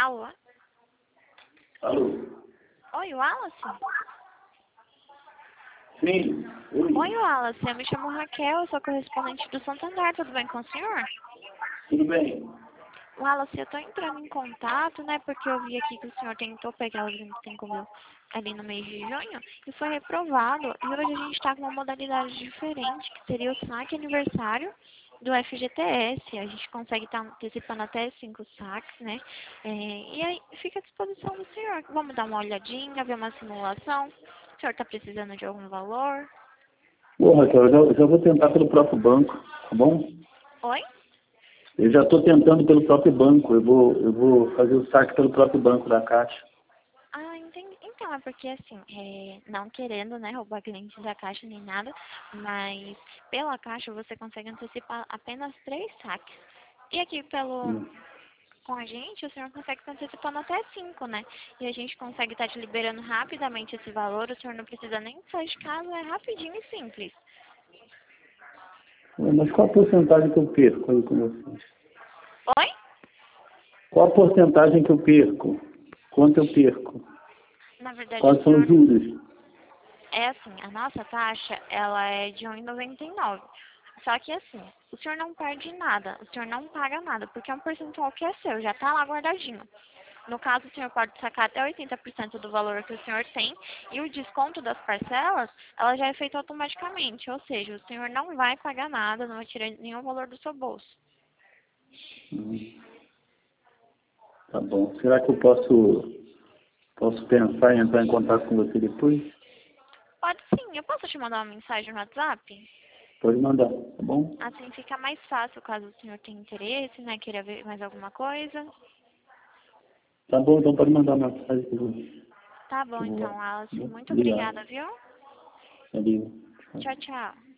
Alô? Alô? Oi, Wallace? Sim. Oi. Oi, Wallace. Eu me chamo Raquel, eu sou correspondente do Santander. Tudo bem com o senhor? Tudo bem? Wallace, eu tô entrando em contato, né, porque eu vi aqui que o senhor tentou pegar os 25 mil ali no mês de junho e foi reprovado. E hoje a gente está com uma modalidade diferente, que seria o saque aniversário do FGTS. A gente consegue estar antecipando até 5 saques, né? E aí fica à disposição do senhor. Vamos dar uma olhadinha, ver uma simulação. O senhor está precisando de algum valor? Ô, Raquel, eu já vou tentar pelo próprio banco, tá bom? Oi? Eu já estou tentando pelo próprio banco. Eu vou fazer o saque pelo próprio banco da Caixa. Ah, entendi. Então, é porque assim, não querendo, né, roubar cliente da Caixa nem nada, mas pela Caixa você consegue antecipar apenas 3 saques. E aqui Hum. com a gente, o senhor consegue estar antecipando até 5, né? E a gente consegue estar te liberando rapidamente esse valor, o senhor não precisa nem sair de casa, é rapidinho e simples. Mas qual a porcentagem que eu perco aí com vocês? Oi? Qual a porcentagem que eu perco? Quanto eu perco? Na verdade, o Quais são os senhor, juros? é assim, a nossa taxa, ela é de 1,99. Só que assim, o senhor não perde nada, o senhor não paga nada, porque é um percentual que é seu, já está lá guardadinho. No caso, o senhor pode sacar até 80% do valor que o senhor tem e o desconto das parcelas, ela já é feita automaticamente, ou seja, o senhor não vai pagar nada, não vai tirar nenhum valor do seu bolso. Tá bom. Será que eu posso pensar em entrar em contato com você depois? Pode sim, eu posso te mandar uma mensagem no WhatsApp? Pode mandar, tá bom? Assim fica mais fácil caso o senhor tenha interesse, né, queira ver mais alguma coisa. Tá bom, então pode mandar uma mensagem Tá bom que eu então, vou. Alice, muito Obrigado. obrigada, viu? Valeu. Tchau, tchau.